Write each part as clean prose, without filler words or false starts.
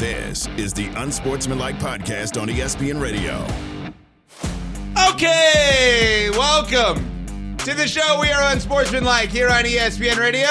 This is the Unsportsmanlike Podcast on ESPN Radio. Okay, welcome to the show. We are Unsportsmanlike here on ESPN Radio,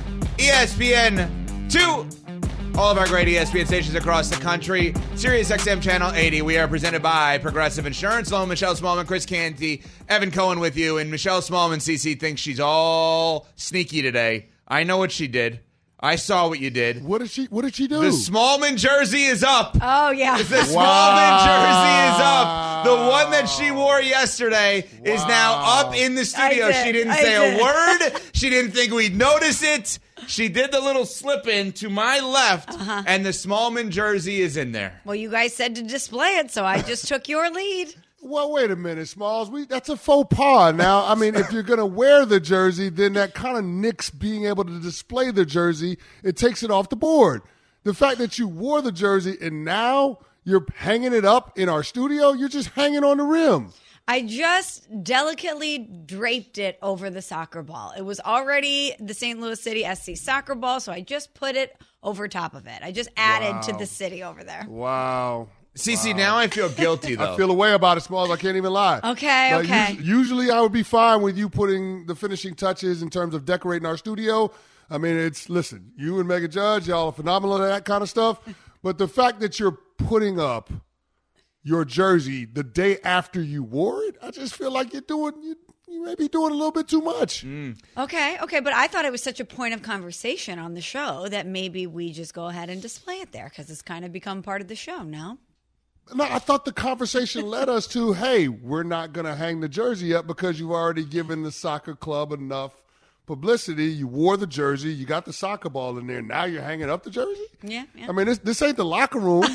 ESPN2, all of our great ESPN stations across the country, Sirius XM Channel 80. We are presented by Progressive Insurance. Hello, Michelle Smallman, Chris Canty, Evan Cohen with you. And Michelle Smallman, CC, thinks she's all sneaky today. I know what she did. I saw what you did. What did she do? The Smallman jersey is up. Oh, yeah. The Smallman jersey is up. The one that she wore yesterday is now up in the studio. She didn't say a word. She didn't think we'd notice it. She did the little slip-in to my left, and the Smallman jersey is in there. Well, you guys said to display it, so I just took your lead. Well, wait a minute, Smalls. That's a faux pas. Now, I mean, if you're going to wear the jersey, then that kind of nicks being able to display the jersey. It takes it off the board. The fact that you wore the jersey and now you're hanging it up in our studio, you're just hanging on the rim. I just delicately draped it over the soccer ball. It was already the St. Louis City SC soccer ball, so I just put it over top of it. I just added to the city over there. Wow. CC, now I feel guilty, though. I feel a way about it, Smalls. I can't even lie. Okay. Usually I would be fine with you putting the finishing touches in terms of decorating our studio. I mean, listen, you and Megan Judge, y'all are phenomenal at that kind of stuff. But the fact that you're putting up your jersey the day after you wore it, I just feel like you may be doing a little bit too much. Okay, but I thought it was such a point of conversation on the show that maybe we just go ahead and display it there because it's kind of become part of the show now. No, I thought the conversation led us to, hey, we're not going to hang the jersey up because you've already given the soccer club enough publicity. You wore the jersey. You got the soccer ball in there. Now you're hanging up the jersey? Yeah. I mean, this ain't the locker room.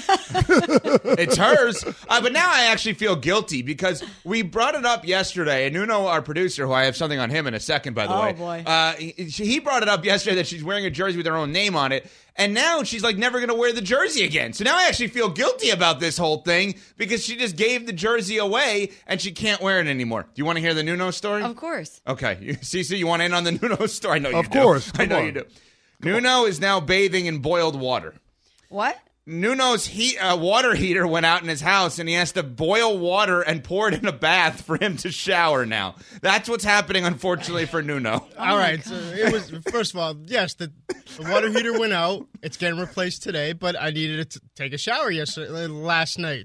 It's hers. But now I actually feel guilty because we brought it up yesterday. And Nuno, our producer, who I have something on him in a second, by the way. Oh, boy. He brought it up yesterday that she's wearing a jersey with her own name on it. And now she's like never going to wear the jersey again. So now I actually feel guilty about this whole thing because she just gave the jersey away and she can't wear it anymore. Do you want to hear the Nuno story? Of course. Okay. Cece, you want in on the Nuno story? I know you do. Of course. I know you do. Nuno is now bathing in boiled water. What? Nuno's water heater went out in his house, and he has to boil water and pour it in a bath for him to shower now. That's what's happening, unfortunately, for Nuno. All right. So it was, first of all, yes, the water heater went out. It's getting replaced today, but I needed to take a shower last night.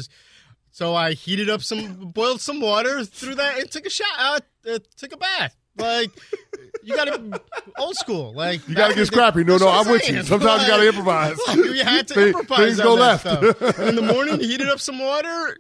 So I heated up boiled some water, threw that, and took a shower, took a bath. Like, you got to old school. Like, you got to get scrappy. No, I'm with you. Sometimes you got to improvise. You had to improvise. Things go left. In the morning, heated up some water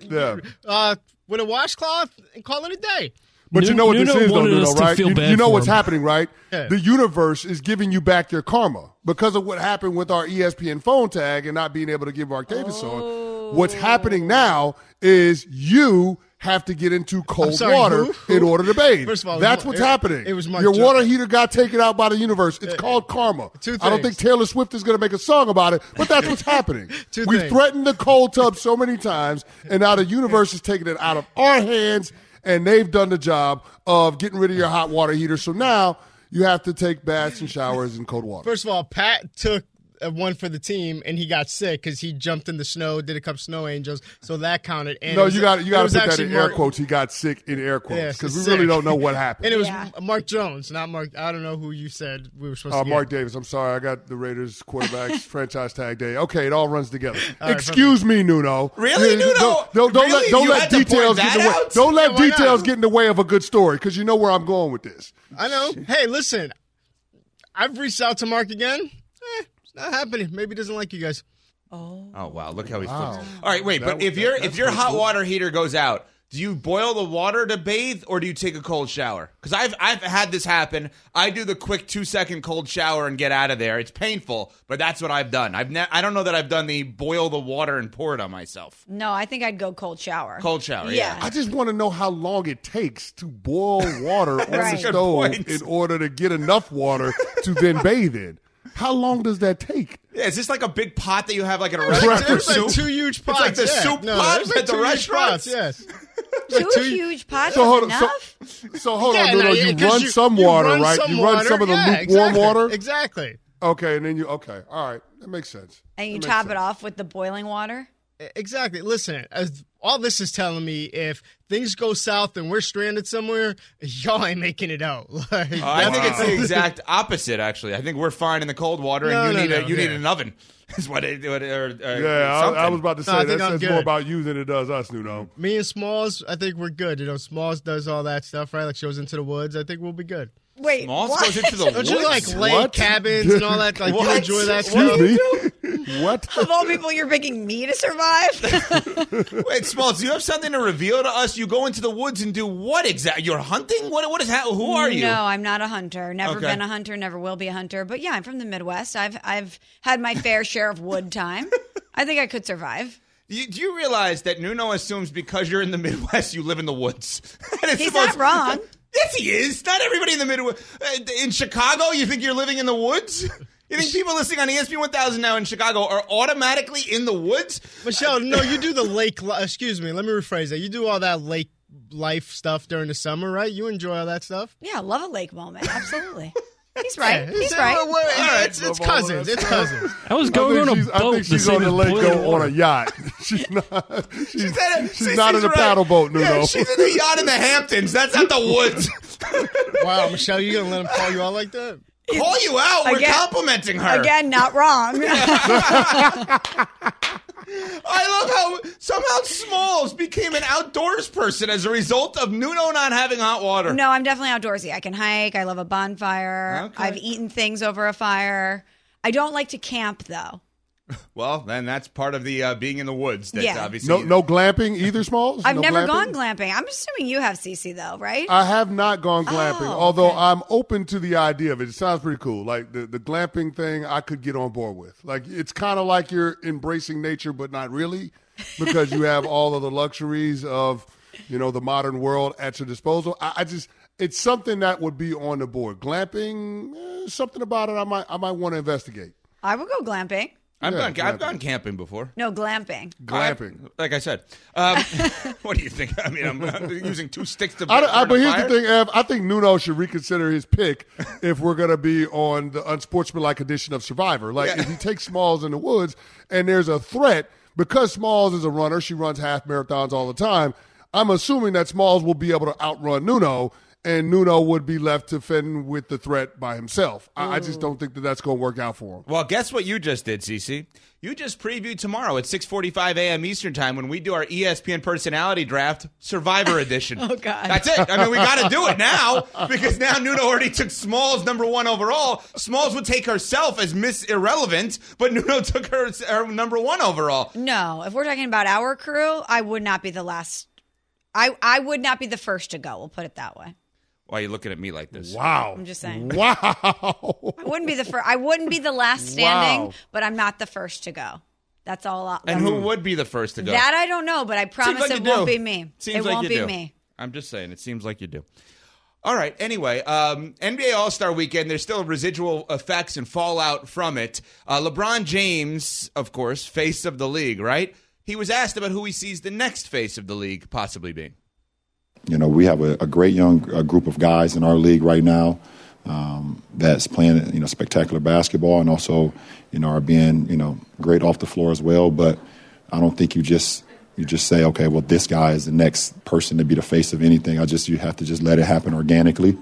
with a washcloth and call it a day. But you know what this is, though, Nuno, right? You know what's happening, right? Yeah. The universe is giving you back your karma because of what happened with our ESPN phone tag and not being able to give Mark Davis on. What's happening now is you have to get into cold water in order to bathe. First of all, that's what's happening. It was Mark Your Jones. water heater got taken out by the universe. It's called karma. I don't think Taylor Swift is going to make a song about it, but that's what's happening. We've threatened the cold tub so many times, and now the universe is taking it out of our hands, and they've done the job of getting rid of your hot water heater. So now you have to take baths and showers in cold water. First of all, Pat took one for the team, and he got sick because he jumped in the snow, did a couple snow angels, so that counted. And no, you got to put that in air quotes. He got sick in air quotes because we really don't know what happened. And it was Mark Jones, not Mark. I don't know who you said we were supposed to get. Mark Davis. I'm sorry. I got the Raiders quarterbacks franchise tag day. Okay, it all runs together. Excuse me, Nuno. Really, Nuno? Don't let details get in the way. Don't let details get in the way of a good story because you know where I'm going with this. I know. Hey, listen, I've reached out to Mark again. It's not happening. Maybe he doesn't like you guys. Oh wow! Look how he flips. All right, wait. But if your hot water heater goes out, do you boil the water to bathe or do you take a cold shower? Because I've had this happen. I do the quick 2-second cold shower and get out of there. It's painful, but that's what I've done. I don't know that I've done the boil the water and pour it on myself. No, I think I'd go cold shower. Cold shower, yeah. I just want to know how long it takes to boil water on the stove in order to get enough water to then bathe in. How long does that take? Yeah, is this like a big pot that you have like at a restaurant for soup? Like 2 huge pots. It's like the soup pots at the restaurants? Yes. Two huge pots is enough? So hold on, Nuno. You run some water, right? You run some of the lukewarm water? Exactly. Okay, and then all right, that makes sense. And you top it off with the boiling water? Exactly. Listen, as all this is telling me, if things go south and we're stranded somewhere, y'all ain't making it out. I think it's the exact opposite, actually. I think we're fine in the cold water, and you need an oven. Is what it, I was about to say that says more about you than it does us, Nuno. Me and Smalls, I think we're good. Smalls does all that stuff, right? Like shows into the woods. I think we'll be good. Wait, Smalls goes into the woods? Don't you like lake cabins and all that? Like you enjoy that stuff? Excuse me? What? Of all people, you're picking me to survive? Wait, Smalls, do you have something to reveal to us? You go into the woods and do what exactly? You're hunting? What is that? Who are you? No, I'm not a hunter. Never been a hunter, never will be a hunter. But yeah, I'm from the Midwest. I've had my fair share of wood time. I think I could survive. Do you realize that Nuno assumes because you're in the Midwest, you live in the woods? He's not wrong. Yes, he is. Not everybody in the Midwest. In Chicago, you think you're living in the woods? You think people listening on ESPN 1000 now in Chicago are automatically in the woods? Michelle, no, you do the lake. Excuse me, let me rephrase that. You do all that lake life stuff during the summer, right? You enjoy all that stuff? Yeah, I love a lake moment. Absolutely. He's right. He's right. It's cousins. It's cousins. I was going on a boat. I think she's on the lake on a yacht. She's not. She's not in a paddle boat, Nuno. Yeah, she's in a yacht in the Hamptons. That's not the woods. Wow, Michelle, you gonna let him call you out like that? Call you out? We're complimenting her. Again, not wrong. I love how somehow Smalls became an outdoors person as a result of Nuno not having hot water. No, I'm definitely outdoorsy. I can hike. I love a bonfire. Okay. I've eaten things over a fire. I don't like to camp, though. Well, then that's part of the being in the woods. That's obviously no glamping either, Smalls? I've never gone glamping. I'm assuming you have, CC, though, right? I have not gone glamping, although I'm open to the idea of it. It sounds pretty cool. Like the glamping thing, I could get on board with. Like it's kind of like you're embracing nature, but not really, because you have all of the luxuries of the modern world at your disposal. It's something that would be on the board. Glamping, something about it I might want to investigate. I would go glamping. I've gone camping before. No, glamping. Glamping. Like I said. What do you think? I mean, I'm using two sticks to but here's the thing, Ev. I think Nuno should reconsider his pick if we're going to be on the unsportsmanlike edition of Survivor. Like, if he takes Smalls in the woods and there's a threat, because Smalls is a runner, she runs half marathons all the time, I'm assuming that Smalls will be able to outrun Nuno, and Nuno would be left to fend with the threat by himself. I just don't think that's going to work out for him. Well, guess what you just did, CC? You just previewed tomorrow at 6:45 a.m. Eastern Time when we do our ESPN Personality Draft Survivor Edition. Oh, God. That's it. I mean, we got to do it now because now Nuno already took Smalls #1 overall. Smalls would take herself as Miss Irrelevant, but Nuno took her #1 overall. No, if we're talking about our crew, I would not be the last. I would not be the first to go. We'll put it that way. Why are you looking at me like this? Wow. I'm just saying. Wow. I wouldn't be the first. I wouldn't be the last standing, but I'm not the first to go. That's all. And who would be the first to go? That I don't know, but I promise it won't be me. It won't be me. I'm just saying. It seems like you do. All right. Anyway, NBA All-Star Weekend, there's still residual effects and fallout from it. LeBron James, of course, face of the league, right? He was asked about who he sees the next face of the league possibly being. We have a great young group of guys in our league right now that's playing, spectacular basketball and also, are being, great off the floor as well. But I don't think you just say, okay, well, this guy is the next person to be the face of anything. You have to just let it happen organically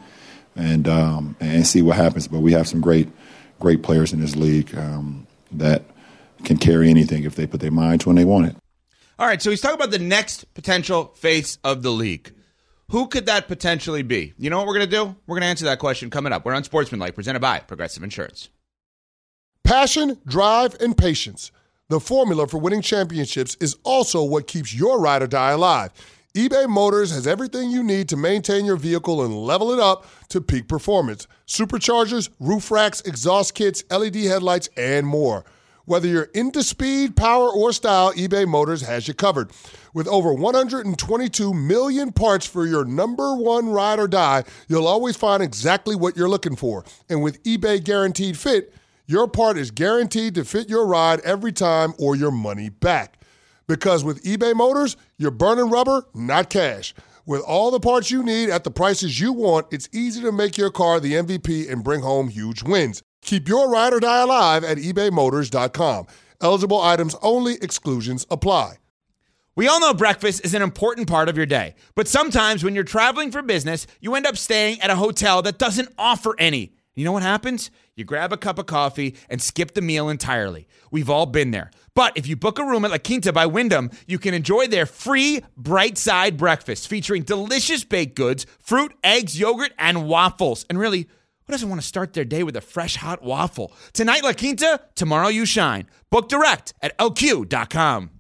and see what happens. But we have some great players in this league that can carry anything if they put their mind to it and they want it. All right, so he's talking about the next potential face of the league. Who could that potentially be? You know what we're going to do? We're going to answer that question coming up. We're on Sportsmanlike, presented by Progressive Insurance. Passion, drive, and patience. The formula for winning championships is also what keeps your ride or die alive. eBay Motors has everything you need to maintain your vehicle and level it up to peak performance. Superchargers, roof racks, exhaust kits, LED headlights, and more. Whether you're into speed, power, or style, eBay Motors has you covered. With over 122 million parts for your number one ride or die, you'll always find exactly what you're looking for. And with eBay Guaranteed Fit, your part is guaranteed to fit your ride every time or your money back. Because with eBay Motors, you're burning rubber, not cash. With all the parts you need at the prices you want, it's easy to make your car the MVP and bring home huge wins. Keep your ride or die alive at ebaymotors.com. Eligible items only. Exclusions apply. We all know breakfast is an important part of your day, but sometimes when you're traveling for business, you end up staying at a hotel that doesn't offer any. You know what happens? You grab a cup of coffee and skip the meal entirely. We've all been there. But if you book a room at La Quinta by Wyndham, you can enjoy their free Bright Side breakfast featuring delicious baked goods, fruit, eggs, yogurt, and waffles. And really, who doesn't want to start their day with a fresh, hot waffle? Tonight, La Quinta, tomorrow you shine. Book direct at lq.com.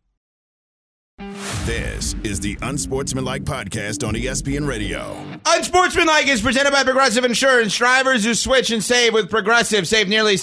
This is the Unsportsmanlike Podcast on ESPN Radio. Unsportsmanlike is presented by Progressive Insurance. Drivers who switch and save with Progressive save nearly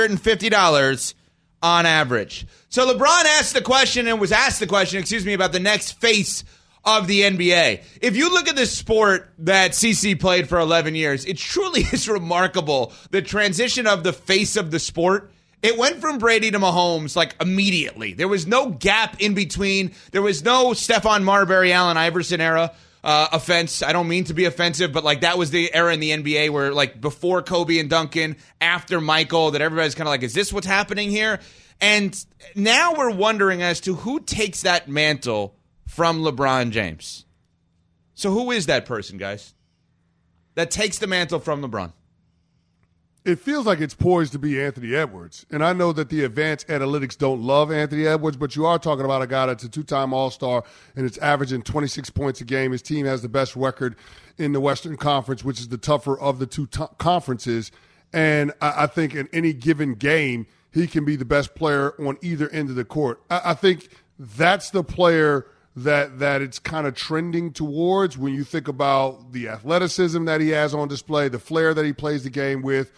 $750 on average. So LeBron asked the question and was asked the question, about the next face of the NBA. If you look at the sport that CC played for 11 years, it truly is remarkable, the transition of the face of the sport. It went from Brady to Mahomes like immediately. There was no gap in between. There was no Stephon Marbury, Allen Iverson era offense. I don't mean to be offensive, but like that was the era in the NBA where like before Kobe and Duncan, after Michael, that everybody's kind of like, is this what's happening here? And now we're wondering as to who takes that mantle from LeBron James. So who is that person, guys, that takes the mantle from LeBron? It feels like it's poised to be Anthony Edwards. And I know that the advanced analytics don't love Anthony Edwards, but you are talking about a guy that's a two-time All-Star and it's averaging 26 points a game. His team has the best record in the Western Conference, which is the tougher of the two conferences. And I think in any given game, he can be the best player on either end of the court. I think that's the player that it's kind of trending towards when you think about the athleticism that he has on display, the flair that he plays the game with.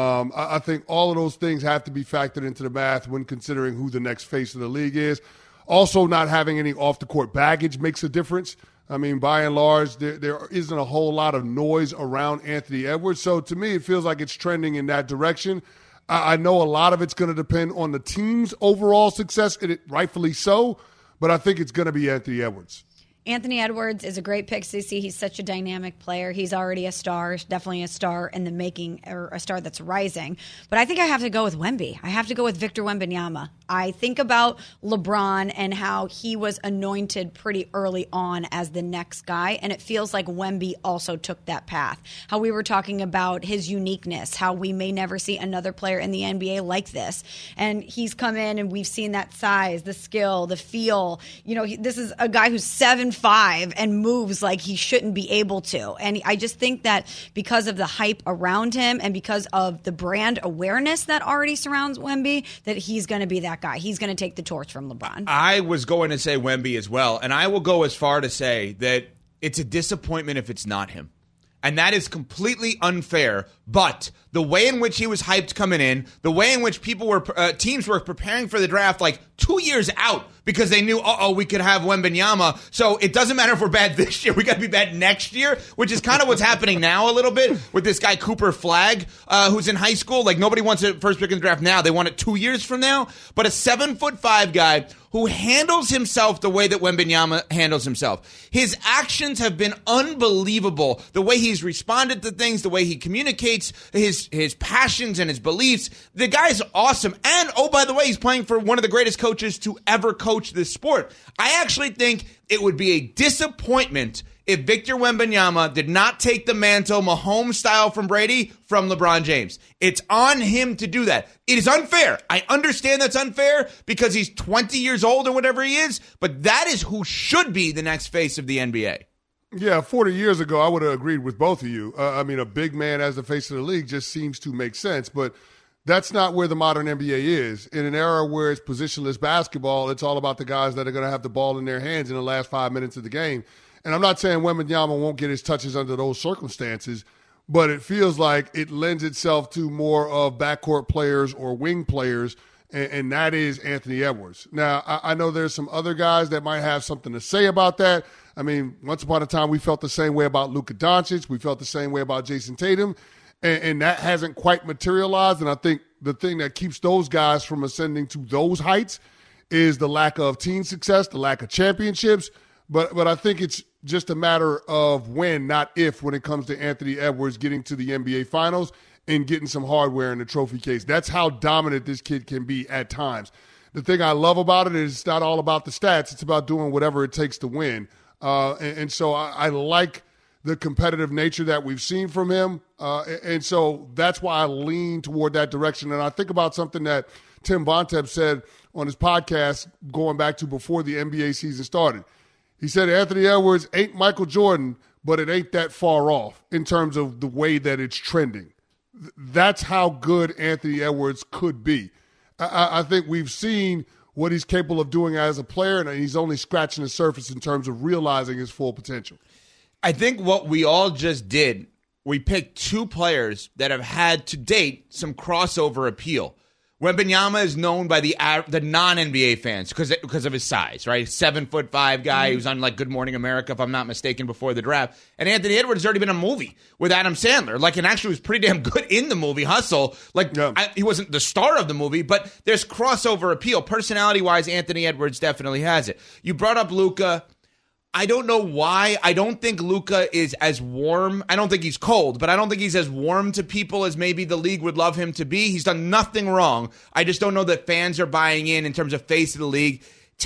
I think all of those things have to be factored into the math when considering who the next face of the league is. Also, not having any off-the-court baggage makes a difference. I mean, by and large, there isn't a whole lot of noise around Anthony Edwards. So to me, it feels like it's trending in that direction. I know a lot of it's going to depend on the team's overall success, and it rightfully so, but I think it's going to be Anthony Edwards. Anthony Edwards is a great pick, CC. He's such a dynamic player. He's already a star, definitely a star in the making, or a star that's rising. But I think I have to go with Wemby. I have to go with Victor Wembanyama. I think about LeBron and how he was anointed pretty early on as the next guy, and it feels like Wemby also took that path. How we were talking about his uniqueness, how we may never see another player in the NBA like this. And he's come in and we've seen that size, the skill, the feel. You know, this is a guy who's 7'5" and moves like he shouldn't be able to. And I just think that because of the hype around him and because of the brand awareness that already surrounds Wemby, that he's going to be that guy. He's going to take the torch from LeBron. I was going to say Wemby as well, and I will go as far to say that it's a disappointment if it's not him. And that is completely unfair. But the way in which he was hyped coming in, the way in which teams were preparing for the draft like 2 years out because they knew, we could have Wembanyama. So it doesn't matter if we're bad this year. We got to be bad next year, which is kind of what's happening now a little bit with this guy Cooper Flagg, who's in high school. Like nobody wants a first pick in the draft now. They want it 2 years from now. But a 7'5" guy who handles himself the way that Wembanyama handles himself. His actions have been unbelievable. The way he's responded to things, the way he communicates, his passions and his beliefs. The guy's awesome. And, oh, by the way, he's playing for one of the greatest coaches to ever coach this sport. I actually think it would be a disappointment if Victor Wembanyama did not take the mantle, Mahomes style from Brady, from LeBron James. It's on him to do that. It is unfair. I understand that's unfair because he's 20 years old or whatever he is, but that is who should be the next face of the NBA. Yeah, 40 years ago, I would have agreed with both of you. I mean, a big man as the face of the league just seems to make sense, but that's not where the modern NBA is. In an era where it's positionless basketball, it's all about the guys that are going to have the ball in their hands in the last 5 minutes of the game. And I'm not saying Wembanyama won't get his touches under those circumstances, but it feels like it lends itself to more of backcourt players or wing players, and that is Anthony Edwards. Now, I know there's some other guys that might have something to say about that. I mean, once upon a time, we felt the same way about Luka Doncic. We felt the same way about Jason Tatum, and that hasn't quite materialized. And I think the thing that keeps those guys from ascending to those heights is the lack of team success, the lack of championships. But I think it's just a matter of when, not if, when it comes to Anthony Edwards getting to the NBA Finals. and getting some hardware in the trophy case. That's how dominant this kid can be at times. The thing I love about it is it's not all about the stats. It's about doing whatever it takes to win. And so I like the competitive nature that we've seen from him. And so that's why I lean toward that direction. And I think about something that Tim Bontemps said on his podcast going back to before the NBA season started. He said Anthony Edwards ain't Michael Jordan, but it ain't that far off in terms of the way that it's trending. That's how good Anthony Edwards could be. I think we've seen what he's capable of doing as a player, and he's only scratching the surface in terms of realizing his full potential. I think what we all just did, we picked two players that have had to date some crossover appeal. Wembanyama is known by the non-NBA fans because of his size, right? 7'5" guy who's on like Good Morning America, if I'm not mistaken, before the draft. And Anthony Edwards has already been in a movie with Adam Sandler, and actually was pretty damn good in the movie Hustle. He wasn't the star of the movie, but there's crossover appeal. Personality-wise, Anthony Edwards definitely has it. You brought up Luka. I don't know why. I don't think Luka is as warm. I don't think he's cold, but I don't think he's as warm to people as maybe the league would love him to be. He's done nothing wrong. I just don't know that fans are buying in terms of face of the league.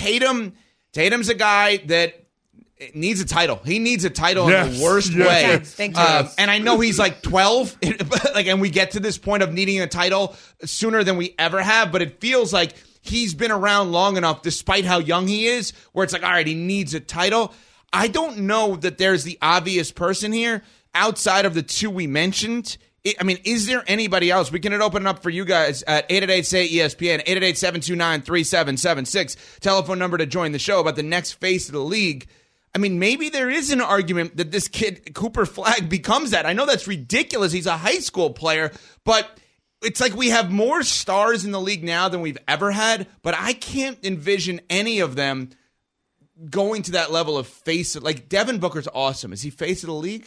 Tatum's a guy that needs a title. He needs a title in the worst way. And I know he's 12, and we get to this point of needing a title sooner than we ever have, but it feels like he's been around long enough, despite how young he is, where it's all right, he needs a title. I don't know that there's the obvious person here outside of the two we mentioned. Is there anybody else? We can open it up for you guys at 888-SAY-ESPN, 888-729-3776, telephone number to join the show about the next face of the league. Maybe there is an argument that this kid, Cooper Flagg, becomes that. I know that's ridiculous. He's a high school player, but it's like we have more stars in the league now than we've ever had, but I can't envision any of them going to that level of face. Like Devin Booker's awesome. Is he face of the league?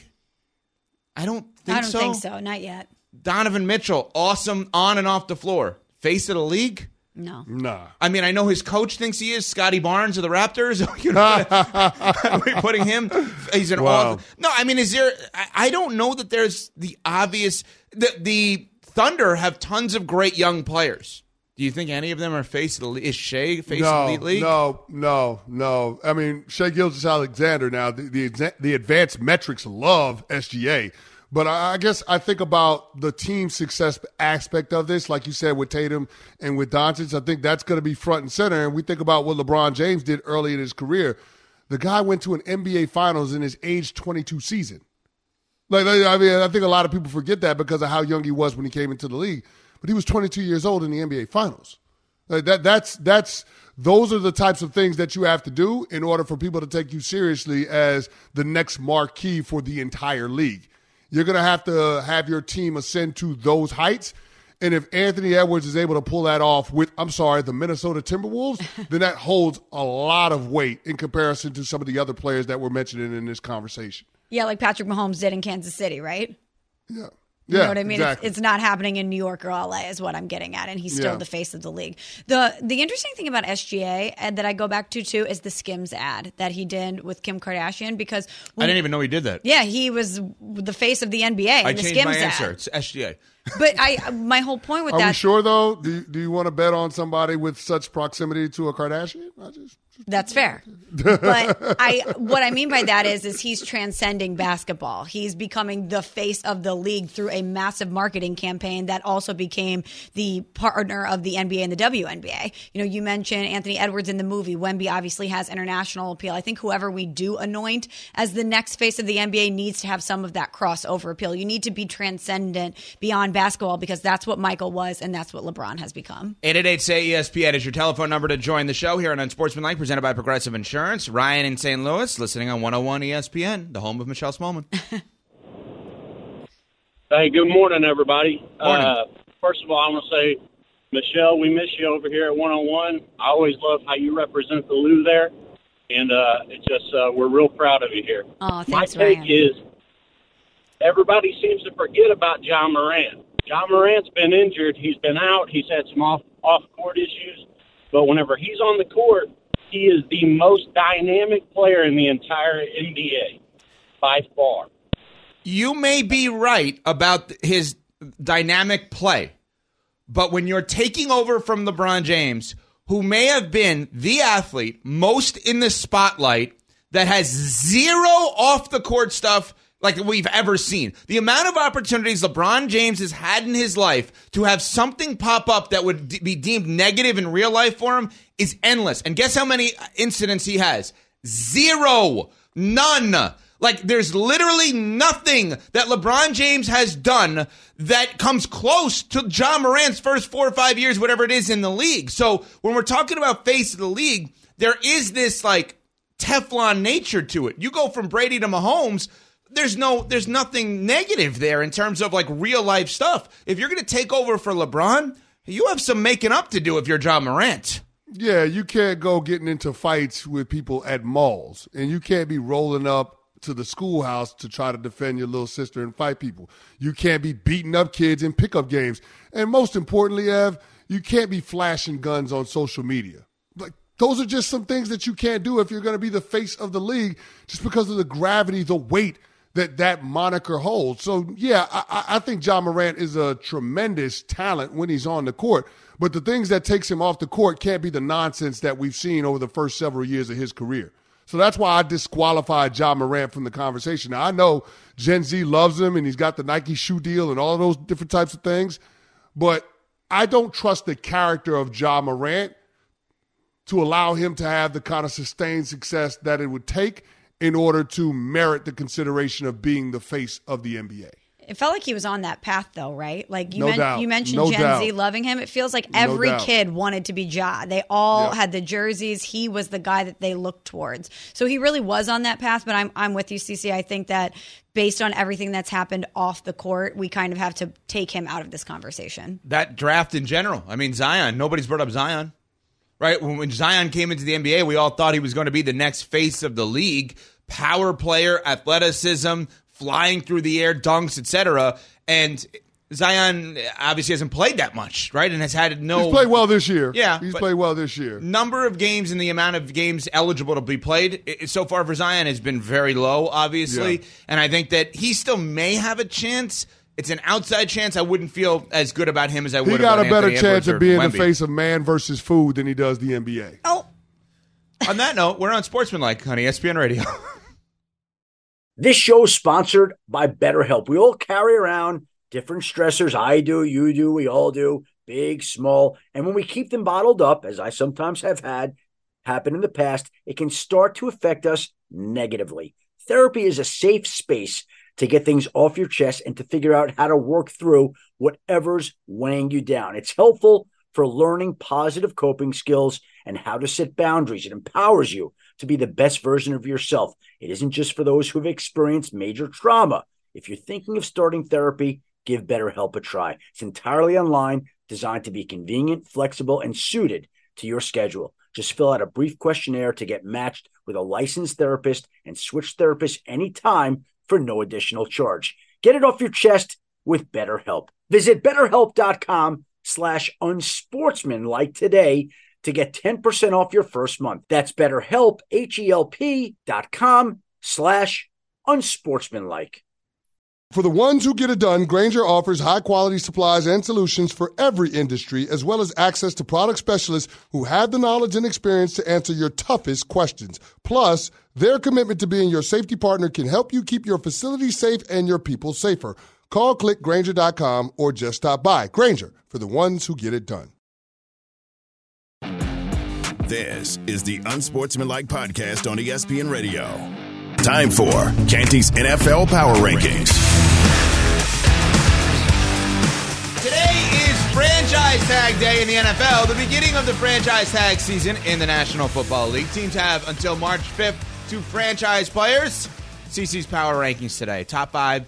I don't think so. Not yet. Donovan Mitchell, awesome on and off the floor. Face of the league? No. Nah. I know his coach thinks he is. Scotty Barnes of the Raptors. Are we putting him? He's an awesome. No, is there? I don't know that there's the obvious. The Thunder have tons of great young players. Do you think any of them are face of the league? Is Shea face of the league? No. Shea Gilgeous-Alexander now, the advanced metrics love SGA. But I guess I think about the team success aspect of this, like you said, with Tatum and with Doncic. I think that's going to be front and center. And we think about what LeBron James did early in his career. The guy went to an NBA Finals in his age 22 season. I think a lot of people forget that because of how young he was when he came into the league. But he was 22 years old in the NBA Finals. Those are the types of things that you have to do in order for people to take you seriously as the next marquee for the entire league. You're going to have your team ascend to those heights. And if Anthony Edwards is able to pull that off with, the Minnesota Timberwolves, then that holds a lot of weight in comparison to some of the other players that we're mentioning in this conversation. Yeah, like Patrick Mahomes did in Kansas City, right? Yeah. You know what I mean? Exactly. It's not happening in New York or LA is what I'm getting at, and he's still the face of the league. The interesting thing about SGA and that I go back to too is the Skims ad that he did with Kim Kardashian, because I didn't even know he did that. Yeah, he was the face of the NBA. I the changed Skims my answer. Ad. It's SGA. But my whole point with Are that. we sure though? Do you want to bet on somebody with such proximity to a Kardashian? That's fair. But what I mean by that is he's transcending basketball. He's becoming the face of the league through a massive marketing campaign that also became the partner of the NBA and the WNBA. You mentioned Anthony Edwards in the movie. Wemby obviously has international appeal. I think whoever we do anoint as the next face of the NBA needs to have some of that crossover appeal. You need to be transcendent beyond basketball, because that's what Michael was and that's what LeBron has become. 888-SAY-ESPN is your telephone number to join the show here on Unsportsmanlike, presented by Progressive Insurance. Ryan in St. Louis, listening on 101 ESPN, the home of Michelle Smallman. Hey, good morning, everybody. Morning. First of all, I want to say, Michelle, we miss you over here at 101. I always love how you represent the Lou there, and it's just we're real proud of you here. Oh, thanks, My take Ryan. is everybody seems to forget about John Morant. John Morant's been injured. He's been out. He's had some off-court issues. But whenever he's on the court, he is the most dynamic player in the entire NBA by far. You may be right about dynamic play. But when you're taking over from LeBron James, who may have been the athlete most in the spotlight that has zero off-the-court stuff like we've ever seen. The amount of opportunities LeBron James has had in his life to have something pop up that would be deemed negative in real life for him is endless. And guess how many incidents he has? Zero. None. Like, there's literally nothing that LeBron James has done that comes close to Ja Morant's first 4 or 5 years, whatever it is in the league. So when we're talking about face of the league, there is this like Teflon nature to it. You go from Brady to Mahomes, there's nothing negative there in terms of like real life stuff. If you're going to take over for LeBron, you have some making up to do if you're Ja Morant. Yeah, you can't go getting into fights with people at malls, and you can't be rolling up to the schoolhouse to try to defend your little sister and fight people. You can't be beating up kids in pickup games. And most importantly, Ev, you can't be flashing guns on social media. Like, those are just some things that you can't do if you're going to be the face of the league, just because of the gravity, the weight that moniker holds. So, yeah, I think Ja Morant is a tremendous talent when he's on the court. But the things that takes him off the court can't be the nonsense that we've seen over the first several years of his career. So that's why I disqualified Ja Morant from the conversation. Now, I know Gen Z loves him, and he's got the Nike shoe deal and all of those different types of things. But I don't trust the character of Ja Morant to allow him to have the kind of sustained success that it would take in order to merit the consideration of being the face of the NBA. It felt like he was on that path, though, right? Like you mentioned No Gen doubt. Z loving him. It feels like every kid wanted to be Ja. They all had the jerseys. He was the guy that they looked towards. So he really was on that path. But I'm with you, Cece. I think that based on everything that's happened off the court, we kind of have to take him out of this conversation. That draft in general. I mean, Zion. Nobody's brought up Zion. Right? When Zion came into the NBA, we all thought he was going to be the next face of the league. Power player, athleticism, flying through the air, dunks, etc. And Zion obviously hasn't played that much, right? And has had no... He's played well this year. Yeah. He's played well this year. Number of games and the amount of games eligible to be played so far for Zion has been very low, obviously. Yeah. And I think that he still may have a chance. It's an outside chance. I wouldn't feel as good about him as I would about He got a better Anthony chance Edwards of being Wemby. the face of man versus food than he does the NBA. Oh. On that note, we're on Sportsmanlike on ESPN Radio. This show is sponsored by BetterHelp. We all carry around different stressors. I do, you do, we all do, big, small. And when we keep them bottled up, as I sometimes have had happen in the past, it can start to affect us negatively. Therapy is a safe space to get things off your chest and to figure out how to work through whatever's weighing you down. It's helpful for learning positive coping skills and how to set boundaries. It empowers you to be the best version of yourself. It isn't just for those who have experienced major trauma. If you're thinking of starting therapy, give BetterHelp a try. It's entirely online, designed to be convenient, flexible, and suited to your schedule. Just fill out a brief questionnaire to get matched with a licensed therapist and switch therapists anytime for no additional charge. Get it off your chest with BetterHelp. Visit BetterHelp.com/unsportsmanlike today to get 10% off your first month. That's BetterHelp, HELP.com/unsportsmanlike. For the ones who get it done, Grainger offers high-quality supplies and solutions for every industry, as well as access to product specialists who have the knowledge and experience to answer your toughest questions. Plus, their commitment to being your safety partner can help you keep your facility safe and your people safer. Call, click Grainger.com, or just stop by. Grainger, for the ones who get it done. This is the Unsportsmanlike Podcast on ESPN Radio. Time for Canty's NFL Power Rankings. Today is Franchise Tag Day in the NFL, the beginning of the franchise tag season in the National Football League. Teams have until March 5th to franchise players. CC's Power Rankings today. Top five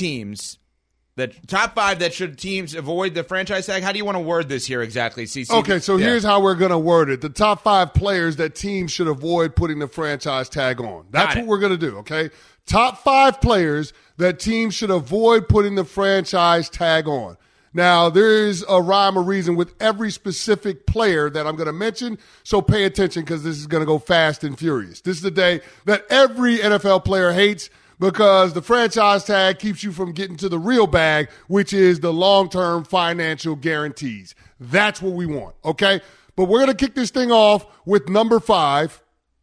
that should teams avoid the franchise tag. How do you want to word this here exactly, CC? Okay, so here's how we're going to word it. The top five players that teams should avoid putting the franchise tag on. That's what we're going to do, okay? Top five players that teams should avoid putting the franchise tag on. Now, there is a rhyme or reason with every specific player that I'm going to mention, so pay attention because this is going to go fast and furious. This is the day that every NFL player hates, because the franchise tag keeps you from getting to the real bag, which is the long-term financial guarantees. That's what we want, okay? But we're going to kick this thing off with number 5.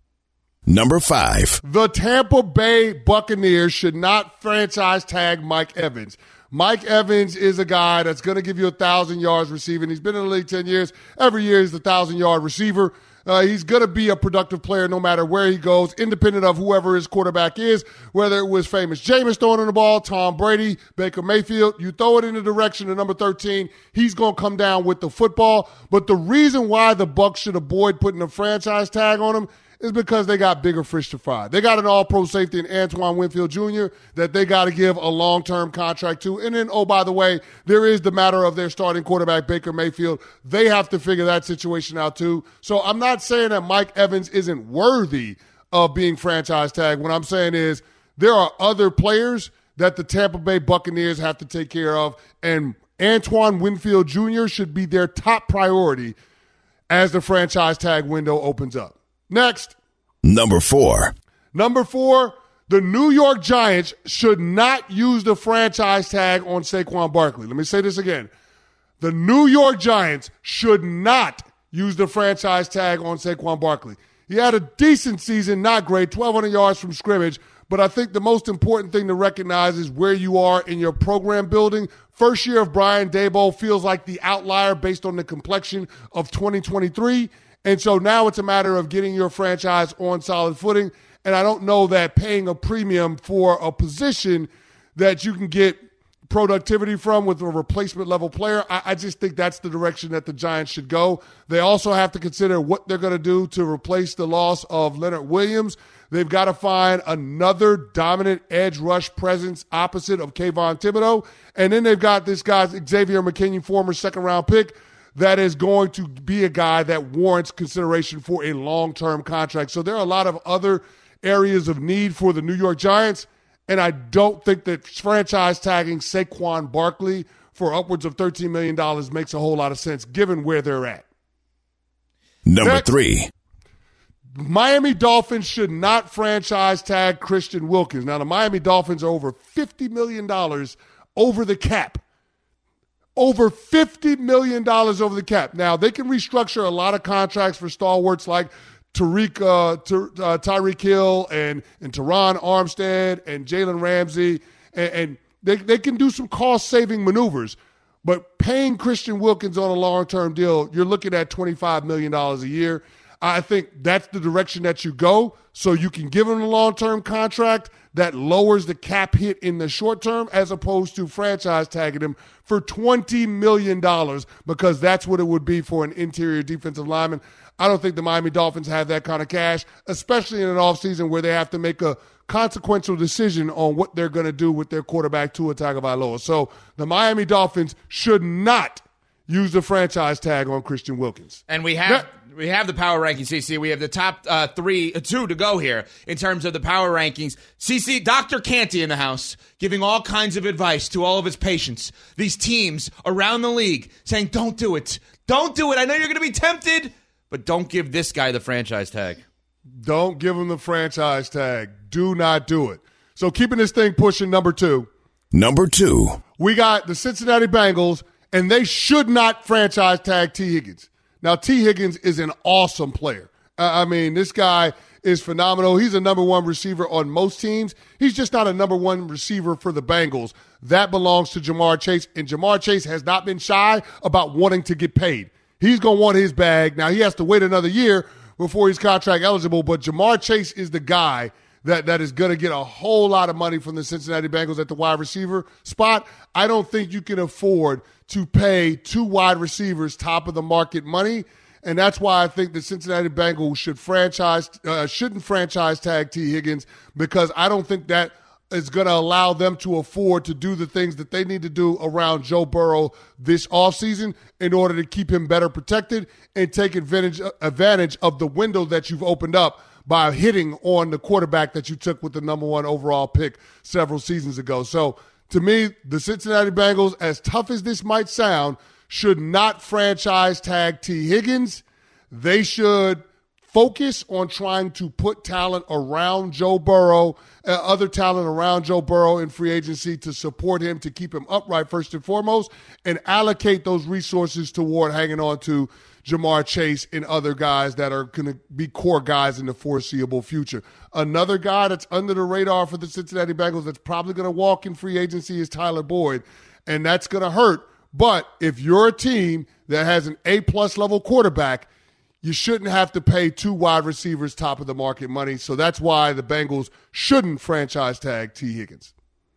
Number 5. The Tampa Bay Buccaneers should not franchise tag Mike Evans. Mike Evans is a guy that's going to give you 1,000 yards receiving. He's been in the league 10 years. Every year he's the 1,000-yard receiver. He's going to be a productive player no matter where he goes, independent of whoever his quarterback is, whether it was famous Jameis throwing the ball, Tom Brady, Baker Mayfield. You throw it in the direction of number 13, he's going to come down with the football. But the reason why the Bucs should avoid putting a franchise tag on him is because they got bigger fish to fry. They got an all-pro safety in Antoine Winfield Jr. that they got to give a long-term contract to. And then, oh, by the way, there is the matter of their starting quarterback, Baker Mayfield. They have to figure that situation out too. So I'm not saying that Mike Evans isn't worthy of being franchise tagged. What I'm saying is there are other players that the Tampa Bay Buccaneers have to take care of, and Antoine Winfield Jr. should be their top priority as the franchise tag window opens up. Next. Number 4. Number 4, the New York Giants should not use the franchise tag on Saquon Barkley. Let me say this again. The New York Giants should not use the franchise tag on Saquon Barkley. He had a decent season, not great, 1,200 yards from scrimmage, but I think the most important thing to recognize is where you are in your program building. First year of Brian Daboll feels like the outlier based on the complexion of 2023. And so now it's a matter of getting your franchise on solid footing. And I don't know that paying a premium for a position that you can get productivity from with a replacement level player, I just think that's the direction that the Giants should go. They also have to consider what they're going to do to replace the loss of Leonard Williams. They've got to find another dominant edge rush presence opposite of Kayvon Thibodeau. And then they've got this guy, Xavier McKinney, former second-round pick, that is going to be a guy that warrants consideration for a long-term contract. So there are a lot of other areas of need for the New York Giants, and I don't think that franchise tagging Saquon Barkley for upwards of $13 million makes a whole lot of sense given where they're at. Number 3. Miami Dolphins should not franchise tag Christian Wilkins. Now, the Miami Dolphins are over $50 million over the cap. Over $50 million over the cap. Now, they can restructure a lot of contracts for stalwarts like Tyreek Hill and Teron Armstead and Jalen Ramsey. And they can do some cost-saving maneuvers. But paying Christian Wilkins on a long-term deal, you're looking at $25 million a year. I think that's the direction that you go, so you can give him a long-term contract that lowers the cap hit in the short term as opposed to franchise tagging him for $20 million because that's what it would be for an interior defensive lineman. I don't think the Miami Dolphins have that kind of cash, especially in an offseason where they have to make a consequential decision on what they're going to do with their quarterback, Tua Tagovailoa. So the Miami Dolphins should not use the franchise tag on Christian Wilkins. And we have the power rankings, CC. We have the top 2 to go here in terms of the power rankings. CC, Dr. Canty in the house, giving all kinds of advice to all of his patients, these teams around the league, saying, don't do it. Don't do it. I know you're going to be tempted, but don't give this guy the franchise tag. Don't give him the franchise tag. Do not do it. So keeping this thing pushing, number 2. Number 2. We got the Cincinnati Bengals, and they should not franchise tag T. Higgins. Now, T. Higgins is an awesome player. I mean, this guy is phenomenal. He's a number 1 receiver on most teams. He's just not a number 1 receiver for the Bengals. That belongs to Jamar Chase, and Jamar Chase has not been shy about wanting to get paid. He's going to want his bag. Now, he has to wait another year before he's contract eligible, but Jamar Chase is the guy that is going to get a whole lot of money from the Cincinnati Bengals at the wide receiver spot. I don't think you can afford to pay 2 wide receivers top of the market money, and that's why I think the Cincinnati Bengals shouldn't franchise tag T. Higgins, because I don't think that is going to allow them to afford to do the things that they need to do around Joe Burrow this offseason in order to keep him better protected and take advantage of the window that you've opened up by hitting on the quarterback that you took with the number 1 overall pick several seasons ago. So to me, the Cincinnati Bengals, as tough as this might sound, should not franchise tag T. Higgins. They should focus on trying to put talent around Joe Burrow, other talent around Joe Burrow in free agency to support him, to keep him upright first and foremost, and allocate those resources toward hanging on to Jamar Chase and other guys that are going to be core guys in the foreseeable future. Another guy that's under the radar for the Cincinnati Bengals that's probably going to walk in free agency is Tyler Boyd, and that's going to hurt. But if you're a team that has an A-plus level quarterback, you shouldn't have to pay 2 wide receivers top of the market money. So that's why the Bengals shouldn't franchise tag T. Higgins.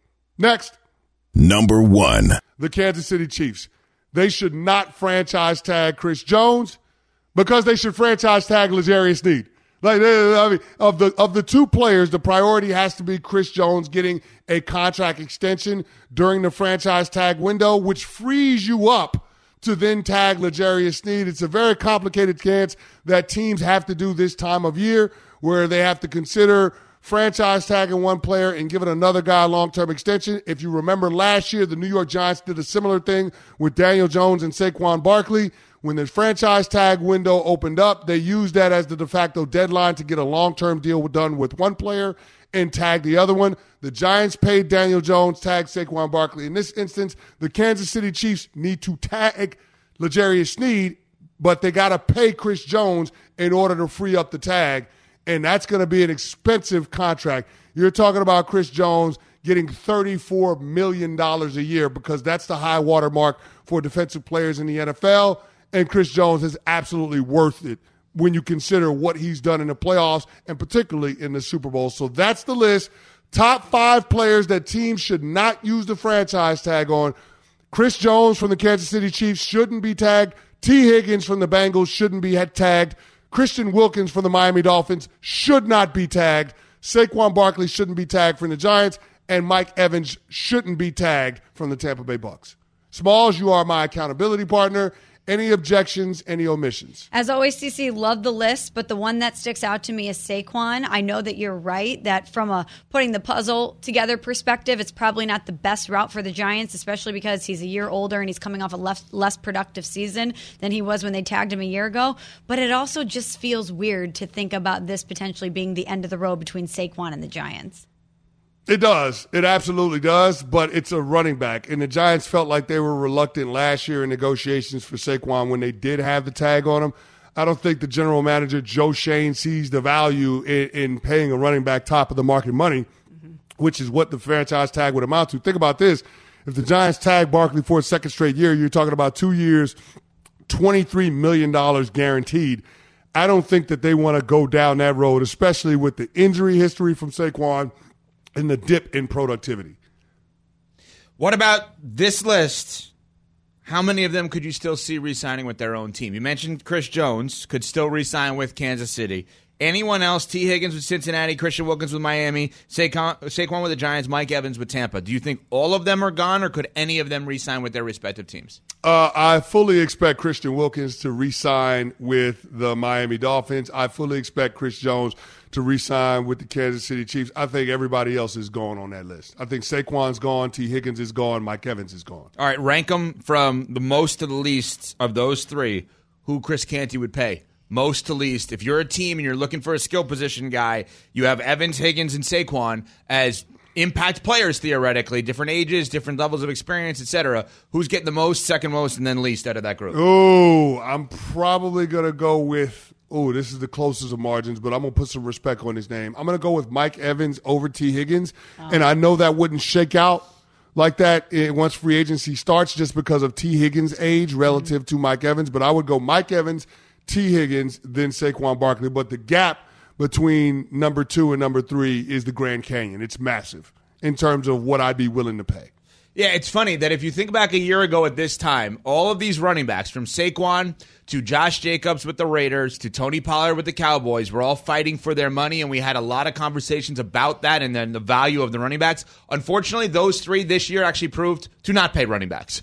Next. Number 1. The Kansas City Chiefs. They should not franchise tag Chris Jones because they should franchise tag L'Jarius Sneed. Like, I mean, of the 2 players, the priority has to be Chris Jones getting a contract extension during the franchise tag window, which frees you up to then tag L'Jarius Sneed. It's a very complicated chance that teams have to do this time of year where they have to consider franchise tagging one player and giving another guy a long-term extension. If you remember last year, the New York Giants did a similar thing with Daniel Jones and Saquon Barkley. When the franchise tag window opened up, they used that as the de facto deadline to get a long-term deal done with one player and tag the other one. The Giants paid Daniel Jones, tagged Saquon Barkley. In this instance, the Kansas City Chiefs need to tag L'Jarius Sneed, but they got to pay Chris Jones in order to free up the tag. And that's going to be an expensive contract. You're talking about Chris Jones getting $34 million a year because that's the high water mark for defensive players in the NFL. And Chris Jones is absolutely worth it when you consider what he's done in the playoffs and particularly in the Super Bowl. So that's the list. Top 5 players that teams should not use the franchise tag on. Chris Jones from the Kansas City Chiefs shouldn't be tagged. T. Higgins from the Bengals shouldn't be tagged. Christian Wilkins from the Miami Dolphins should not be tagged. Saquon Barkley shouldn't be tagged from the Giants. And Mike Evans shouldn't be tagged from the Tampa Bay Bucs. Smalls, you are my accountability partner. Any objections, any omissions? As always, CC, love the list, but the one that sticks out to me is Saquon. I know that you're right, that from a putting the puzzle together perspective, it's probably not the best route for the Giants, especially because he's a year older and he's coming off a less productive season than he was when they tagged him a year ago. But it also just feels weird to think about this potentially being the end of the road between Saquon and the Giants. It does. It absolutely does, but it's a running back. And the Giants felt like they were reluctant last year in negotiations for Saquon when they did have the tag on him. I don't think the general manager, Joe Schoen, sees the value in paying a running back top of the market money, which is what the franchise tag would amount to. Think about this. If the Giants tag Barkley for a second straight year, you're talking about 2 years, $23 million guaranteed. I don't think that they want to go down that road, especially with the injury history from Saquon and the dip in productivity. What about this list? How many of them could you still see re-signing with their own team? You mentioned Chris Jones could still re-sign with Kansas City. Anyone else? T. Higgins with Cincinnati, Christian Wilkins with Miami, Saquon with the Giants, Mike Evans with Tampa. Do you think all of them are gone, or could any of them re-sign with their respective teams? I fully expect Christian Wilkins to re-sign with the Miami Dolphins. I fully expect Chris Jones to re-sign with the Kansas City Chiefs. I think everybody else is gone on that list. I think Saquon's gone, T. Higgins is gone, Mike Evans is gone. All right, rank them from the most to the least of those 3, who Chris Canty would pay. Most to least. If you're a team and you're looking for a skill position guy, you have Evans, Higgins, and Saquon as impact players, theoretically, different ages, different levels of experience, etc. Who's getting the most, second most, and then least out of that group? Oh, I'm probably going to go with, this is the closest of margins, but I'm going to put some respect on his name. I'm going to go with Mike Evans over T. Higgins, and I know that wouldn't shake out like that once free agency starts just because of T. Higgins' age relative to Mike Evans, but I would go Mike Evans, T. Higgins, then Saquon Barkley. But the gap between number 2 and number 3 is the Grand Canyon. It's massive in terms of what I'd be willing to pay. Yeah, it's funny that if you think back a year ago at this time, all of these running backs, from Saquon to Josh Jacobs with the Raiders to Tony Pollard with the Cowboys, were all fighting for their money, and we had a lot of conversations about that and then the value of the running backs. Unfortunately, those 3 this year actually proved to not pay running backs.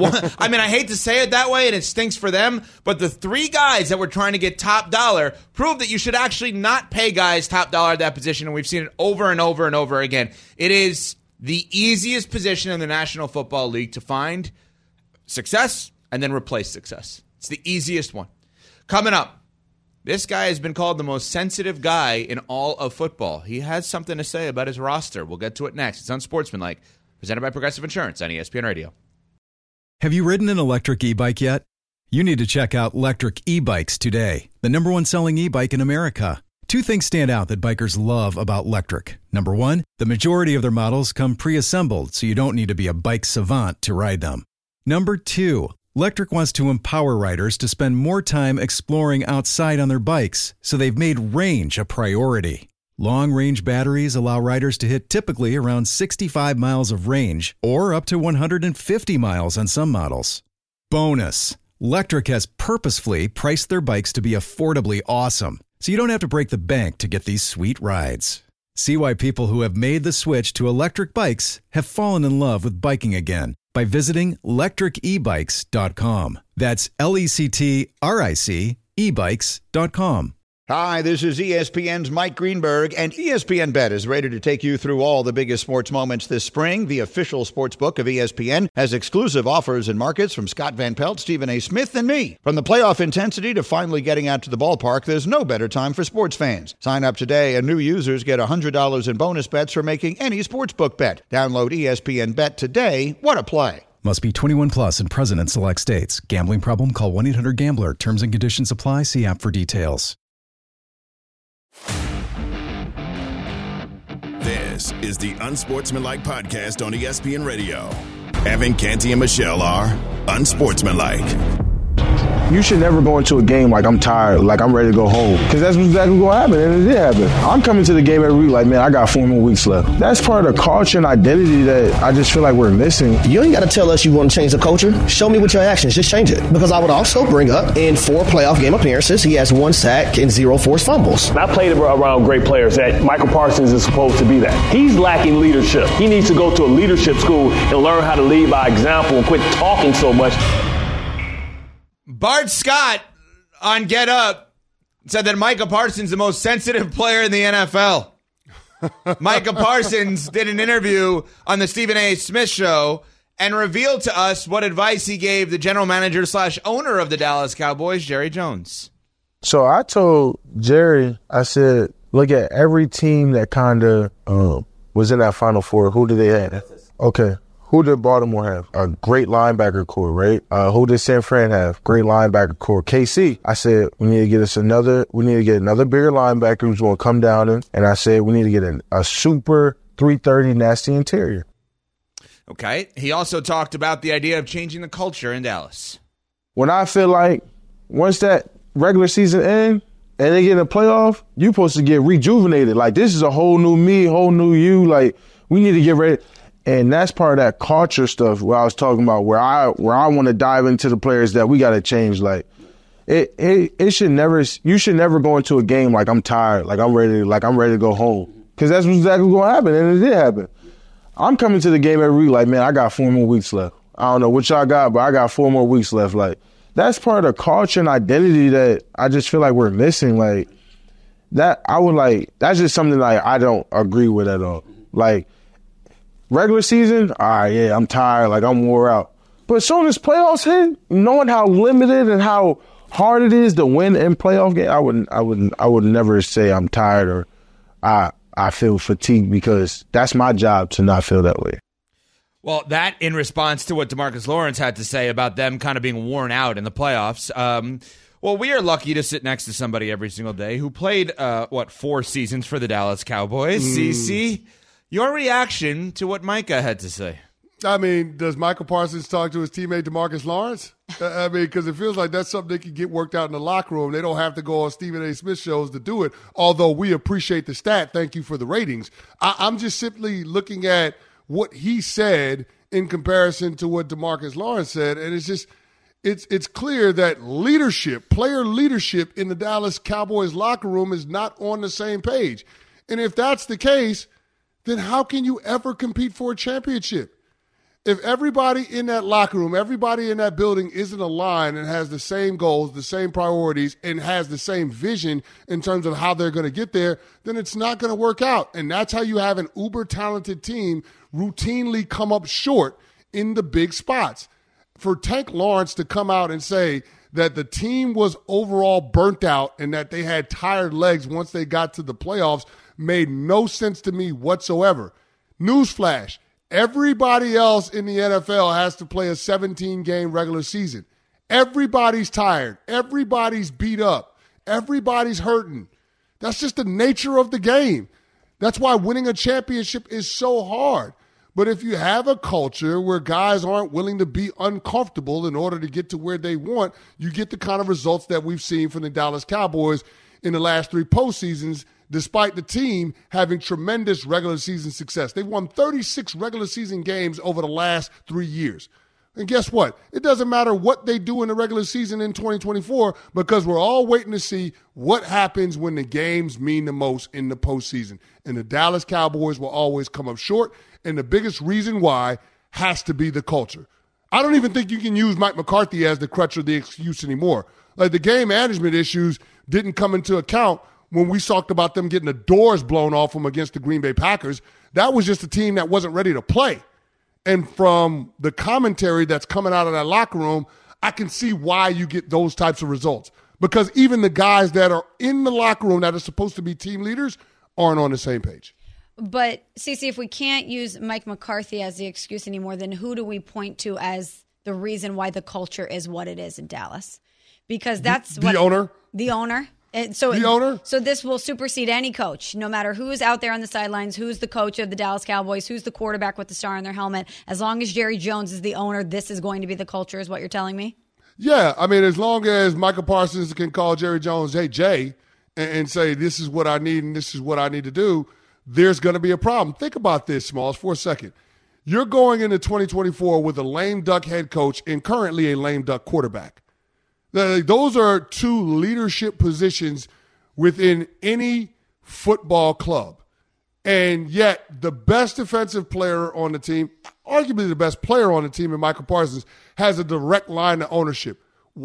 I hate to say it that way, and it stinks for them, but the 3 guys that were trying to get top dollar proved that you should actually not pay guys top dollar at that position, and we've seen it over and over and over again. It is the easiest position in the National Football League to find success and then replace success. It's the easiest one. Coming up, This guy has been called the most sensitive guy in all of football. He has something to say about his roster. We'll get to it next. It's Unsportsmanlike, presented by Progressive Insurance on ESPN Radio. Have you ridden an electric e-bike yet? You need to check out Lectric E-Bikes today, the #1 selling e-bike in America. 2 things stand out that bikers love about Lectric. Number 1, the majority of their models come pre-assembled, so you don't need to be a bike savant to ride them. Number 2, Lectric wants to empower riders to spend more time exploring outside on their bikes, so they've made range a priority. Long-range batteries allow riders to hit typically around 65 miles of range, or up to 150 miles on some models. Bonus, Lectric has purposefully priced their bikes to be affordably awesome, so you don't have to break the bank to get these sweet rides. See why people who have made the switch to electric bikes have fallen in love with biking again by visiting lectricebikes.com. That's LECTRIC ebikes.com. Hi, this is ESPN's Mike Greenberg, and ESPN Bet is ready to take you through all the biggest sports moments this spring. The official sports book of ESPN has exclusive offers and markets from Scott Van Pelt, Stephen A. Smith, and me. From the playoff intensity to finally getting out to the ballpark, there's no better time for sports fans. Sign up today, and new users get $100 in bonus bets for making any sportsbook bet. Download ESPN Bet today. What a play. Must be 21 plus and present in select states. Gambling problem? Call 1-800-GAMBLER. Terms and conditions apply. See app for details. This is the Unsportsmanlike podcast on ESPN Radio. Evan, Canty, and Michelle are Unsportsmanlike. You should never go into a game like I'm tired, like I'm ready to go home. Because that's exactly what happened, and it did happen. I'm coming to the game every week like, man, I got 4 more weeks left. That's part of the culture and identity that I just feel like we're missing. You ain't got to tell us you want to change the culture. Show me with your actions. Just change it. Because I would also bring up, in 4 playoff game appearances, he has 1 sack and 0 forced fumbles. I played around great players that Michael Parsons is supposed to be that. He's lacking leadership. He needs to go to a leadership school and learn how to lead by example and quit talking so much. Bart Scott on Get Up said that Micah Parsons is the most sensitive player in the NFL. Micah Parsons did an interview on the Stephen A. Smith Show and revealed to us what advice he gave the general manager / owner of the Dallas Cowboys, Jerry Jones. So I told Jerry, I said, look at every team that kind of was in that Final Four. Who did they have? Okay. Who did Baltimore have? A great linebacker core, right? Who did San Fran have? Great linebacker core. KC, I said, we need to get another bigger linebacker who's going to come down in. And I said, we need to get a super 330 nasty interior. Okay. He also talked about the idea of changing the culture in Dallas. When I feel like once that regular season ends and they get in a playoff, you're supposed to get rejuvenated. Like, this is a whole new me, whole new you. Like, we need to get ready. And that's part of that culture stuff where I was talking about, where I want to dive into the players that we got to change. Like, it should never, you should never go into a game like I'm tired, like I'm ready to go home. Because that's exactly what happened, and it did happen. I'm coming to the game every week like, man, I got 4 more weeks left. I don't know what y'all got, but I got 4 more weeks left. Like, that's part of the culture and identity that I just feel like we're missing. Like, that's just something like I don't agree with at all. Like, regular season, all right, yeah, I'm tired, like I'm wore out. But as soon as playoffs hit, knowing how limited and how hard it is to win in playoff game, I would never say I'm tired or I feel fatigued, because that's my job to not feel that way. Well, that in response to what DeMarcus Lawrence had to say about them kind of being worn out in the playoffs. Well, we are lucky to sit next to somebody every single day who played, 4 seasons for the Dallas Cowboys. CC, your reaction to what Micah had to say? I mean, does Michael Parsons talk to his teammate DeMarcus Lawrence? I mean, because it feels like that's something they can get worked out in the locker room. They don't have to go on Stephen A. Smith shows to do it, although we appreciate the stat. Thank you for the ratings. I'm just simply looking at what he said in comparison to what DeMarcus Lawrence said, and it's clear that leadership, player leadership in the Dallas Cowboys locker room is not on the same page. And if that's the case, then how can you ever compete for a championship? If everybody in that locker room, everybody in that building isn't aligned and has the same goals, the same priorities, and has the same vision in terms of how they're going to get there, then it's not going to work out. And that's how you have an uber-talented team routinely come up short in the big spots. For Tank Lawrence to come out and say that the team was overall burnt out and that they had tired legs once they got to the playoffs made no sense to me whatsoever. Newsflash, everybody else in the NFL has to play a 17-game regular season. Everybody's tired. Everybody's beat up. Everybody's hurting. That's just the nature of the game. That's why winning a championship is so hard. But if you have a culture where guys aren't willing to be uncomfortable in order to get to where they want, you get the kind of results that we've seen from the Dallas Cowboys in the last 3 postseasons, despite the team having tremendous regular season success. They've won 36 regular season games over the last 3 years. And guess what? It doesn't matter what they do in the regular season in 2024 because we're all waiting to see what happens when the games mean the most in the postseason. And the Dallas Cowboys will always come up short. And the biggest reason why has to be the culture. I don't even think you can use Mike McCarthy as the crutch or the excuse anymore. Like the game management issues didn't come into account when we talked about them getting the doors blown off them against the Green Bay Packers. That was just a team that wasn't ready to play. And from the commentary that's coming out of that locker room, I can see why you get those types of results. Because even the guys that are in the locker room that are supposed to be team leaders aren't on the same page. But, Cece, if we can't use Mike McCarthy as the excuse anymore, then who do we point to as the reason why the culture is what it is in Dallas? Because that's the owner. The owner. The owner? So this will supersede any coach, no matter who's out there on the sidelines, who's the coach of the Dallas Cowboys, who's the quarterback with the star on their helmet. As long as Jerry Jones is the owner, this is going to be the culture, is what you're telling me? Yeah, I mean, as long as Michael Parsons can call Jerry Jones, hey, Jay, and say, this is what I need and this is what I need to do, there's going to be a problem. Think about this, Smalls, for a second. You're going into 2024 with a lame duck head coach and currently a lame duck quarterback. Those are 2 leadership positions within any football club. And yet the best defensive player on the team, arguably the best player on the team in Michael Parsons, has a direct line to ownership.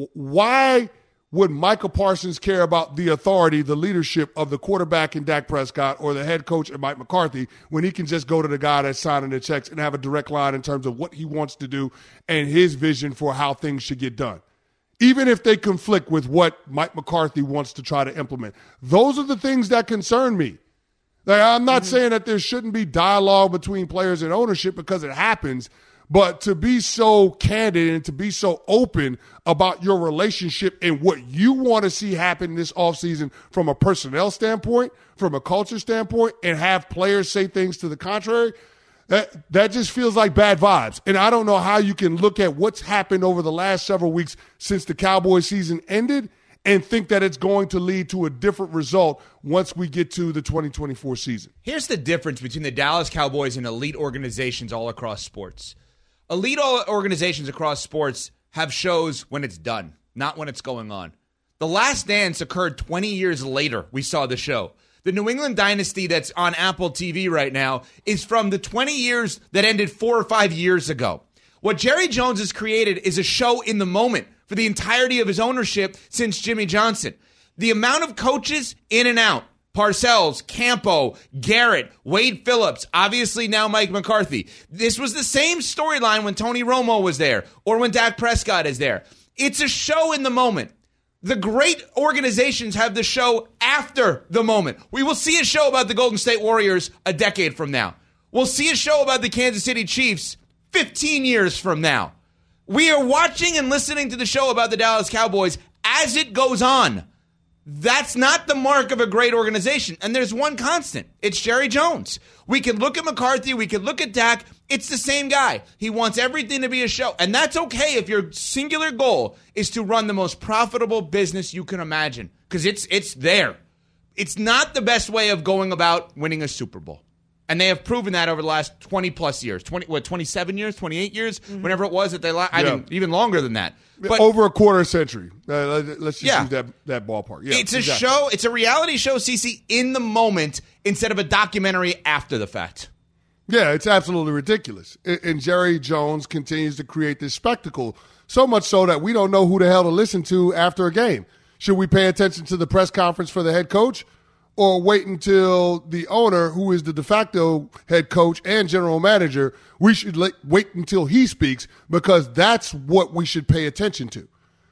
Why would Michael Parsons care about the authority, the leadership of the quarterback in Dak Prescott or the head coach in Mike McCarthy when he can just go to the guy that's signing the checks and have a direct line in terms of what he wants to do and his vision for how things should get done? Even if they conflict with what Mike McCarthy wants to try to implement. Those are the things that concern me. Like, I'm not saying that there shouldn't be dialogue between players and ownership because it happens, but to be so candid and to be so open about your relationship and what you want to see happen this offseason from a personnel standpoint, from a culture standpoint, and have players say things to the contrary, that just feels like bad vibes. And I don't know how you can look at what's happened over the last several weeks since the Cowboys season ended and think that it's going to lead to a different result once we get to the 2024 season. Here's the difference between the Dallas Cowboys and elite organizations all across sports. Elite organizations across sports have shows when it's done, not when it's going on. The Last Dance occurred 20 years later. We saw the show. The New England Dynasty that's on Apple TV right now is from the 20 years that ended 4 or 5 years ago. What Jerry Jones has created is a show in the moment for the entirety of his ownership since Jimmy Johnson. The amount of coaches in and out, Parcells, Campo, Garrett, Wade Phillips, obviously now Mike McCarthy. This was the same storyline when Tony Romo was there or when Dak Prescott is there. It's a show in the moment. The great organizations have the show after the moment. We will see a show about the Golden State Warriors a decade from now. We'll see a show about the Kansas City Chiefs 15 years from now. We are watching and listening to the show about the Dallas Cowboys as it goes on. That's not the mark of a great organization. And there's one constant. It's Jerry Jones. We can look at McCarthy. We can look at Dak. It's the same guy. He wants everything to be a show. And that's okay if your singular goal is to run the most profitable business you can imagine. Because it's there. It's not the best way of going about winning a Super Bowl. And they have proven that over the last 20-plus years. 27 years, 28 years, whenever it was that they I think even longer than that. But over a quarter century. Let's just use that ballpark. Yeah, it's a show. It's a reality show, CC, in the moment instead of a documentary after the fact. Yeah, it's absolutely ridiculous. And Jerry Jones continues to create this spectacle, so much so that we don't know who the hell to listen to after a game. Should we pay attention to the press conference for the head coach or wait until the owner, who is the de facto head coach and general manager, we should wait until he speaks because that's what we should pay attention to.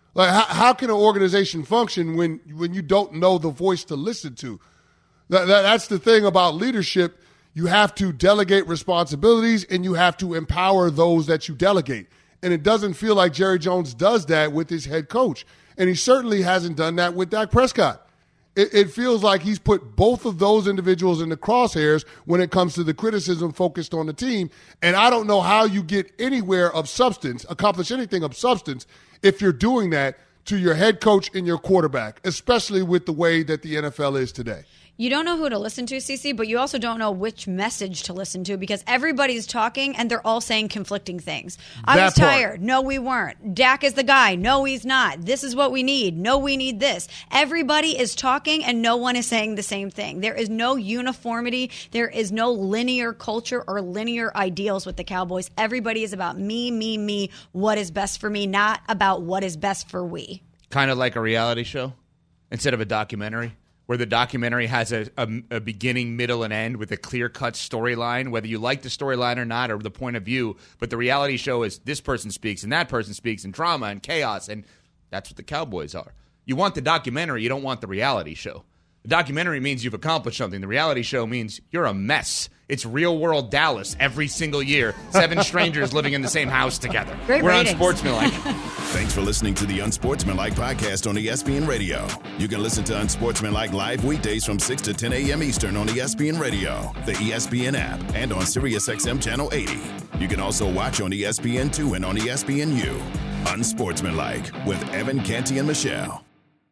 Like, how can an organization function when you don't know the voice to listen to? That's the thing about leadership. You have to delegate responsibilities, and you have to empower those that you delegate. And it doesn't feel like Jerry Jones does that with his head coach. And he certainly hasn't done that with Dak Prescott. It feels like he's put both of those individuals in the crosshairs when it comes to the criticism focused on the team. And I don't know how you get anywhere of substance, accomplish anything of substance, if you're doing that to your head coach and your quarterback, especially with the way that the NFL is today. You don't know who to listen to, CC, but you also don't know which message to listen to because everybody's talking and they're all saying conflicting things. I was tired. No, we weren't. Dak is the guy. No, he's not. This is what we need. No, we need this. Everybody is talking and no one is saying the same thing. There is no uniformity. There is no linear culture or linear ideals with the Cowboys. Everybody is about me, what is best for me, not about what is best for we. Kind of like a reality show instead of a documentary, where the documentary has a beginning, middle, and end with a clear-cut storyline, whether you like the storyline or not, or the point of view. But the reality show is this person speaks and that person speaks, and drama and chaos, and that's what the Cowboys are. You want the documentary, you don't want the reality show. The documentary means you've accomplished something. The reality show means you're a mess. It's real-world Dallas every single year. 7 strangers living in the same house together. Great We're ratings. Unsportsmanlike. Thanks for listening to the Unsportsmanlike podcast on ESPN Radio. You can listen to Unsportsmanlike live weekdays from 6 to 10 a.m. Eastern on ESPN Radio, the ESPN app, and on SiriusXM Channel 80. You can also watch on ESPN2 and on ESPNU. Unsportsmanlike with Evan, Canty, and Michelle.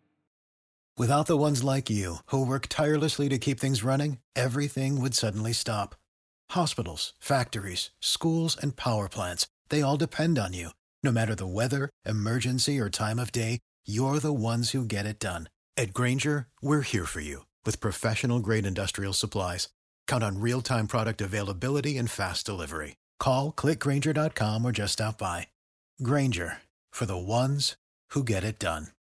Without the ones like you, who work tirelessly to keep things running, everything would suddenly stop. Hospitals, factories, schools, and power plants, they all depend on you. No matter the weather, emergency, or time of day, you're the ones who get it done. At Grainger, we're here for you with professional-grade industrial supplies. Count on real-time product availability and fast delivery. Call, click Grainger.com, or just stop by. Grainger, for the ones who get it done.